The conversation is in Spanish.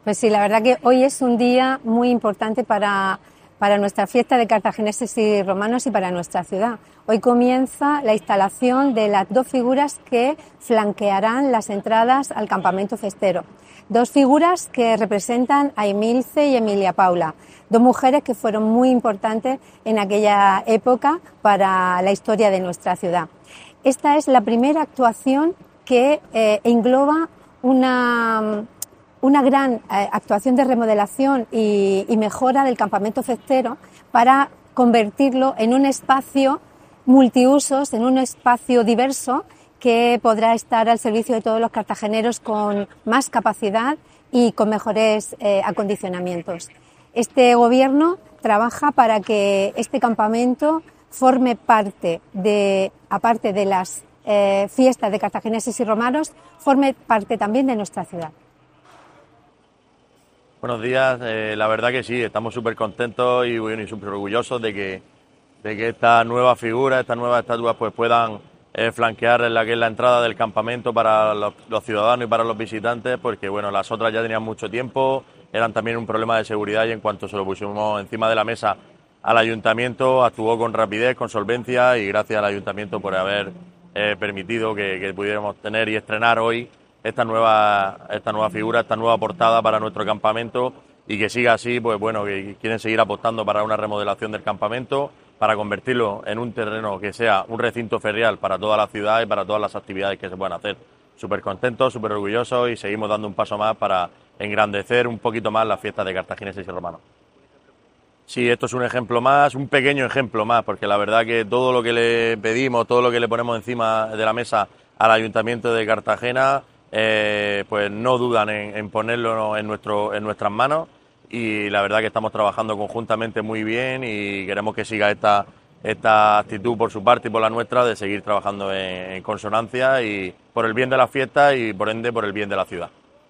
Pues sí, la verdad que hoy es un día muy importante para nuestra fiesta de cartagineses y romanos y para nuestra ciudad. Hoy comienza la instalación de las dos figuras que flanquearán las entradas al campamento festero. Dos figuras que representan a Emilce y Emilia Paula, dos mujeres que fueron muy importantes en aquella época para la historia de nuestra ciudad. Esta es la primera actuación que engloba una gran actuación de remodelación y mejora del campamento festero para convertirlo en un espacio multiusos, en un espacio diverso que podrá estar al servicio de todos los cartageneros con más capacidad y con mejores acondicionamientos. Este gobierno trabaja para que este campamento forme parte de, aparte de las fiestas de cartagineses y romanos, forme parte también de nuestra ciudad. Buenos días, la verdad que sí, estamos súper contentos y súper orgullosos de que estas nuevas figuras, estas nuevas estatuas pues puedan flanquear en la que es la entrada del campamento para los ciudadanos y para los visitantes, porque bueno, las otras ya tenían mucho tiempo, eran también un problema de seguridad y en cuanto se lo pusimos encima de la mesa al ayuntamiento, actuó con rapidez, con solvencia y gracias al ayuntamiento por haber permitido que pudiéramos tener y estrenar hoy esta nueva figura, esta nueva portada para nuestro campamento y que siga así, pues bueno, que quieren seguir apostando para una remodelación del campamento, para convertirlo en un terreno que sea un recinto ferial para toda la ciudad y para todas las actividades que se puedan hacer. Súper contentos, súper orgullosos y seguimos dando un paso más para engrandecer un poquito más las fiestas de cartagineses y romanos. Sí, esto es un ejemplo más, un pequeño ejemplo más, porque la verdad que todo lo que le pedimos, todo lo que le ponemos encima de la mesa al Ayuntamiento de Cartagena, pues no dudan en ponerlo en nuestras manos y la verdad que estamos trabajando conjuntamente muy bien y queremos que siga esta actitud por su parte y por la nuestra de seguir trabajando en consonancia y por el bien de la fiesta y por ende por el bien de la ciudad.